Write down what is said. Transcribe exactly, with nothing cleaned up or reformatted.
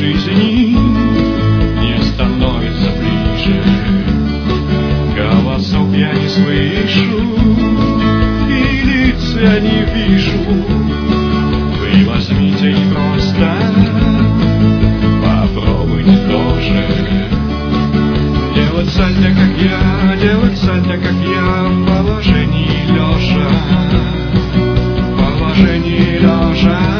жизни не становится ближе. Голосов я не слышу, и лиц я не вижу. Вы возьмите и просто попробуйте тоже делать сальто, как я, делать сальто, как я, в положении лежа, в положении лежа.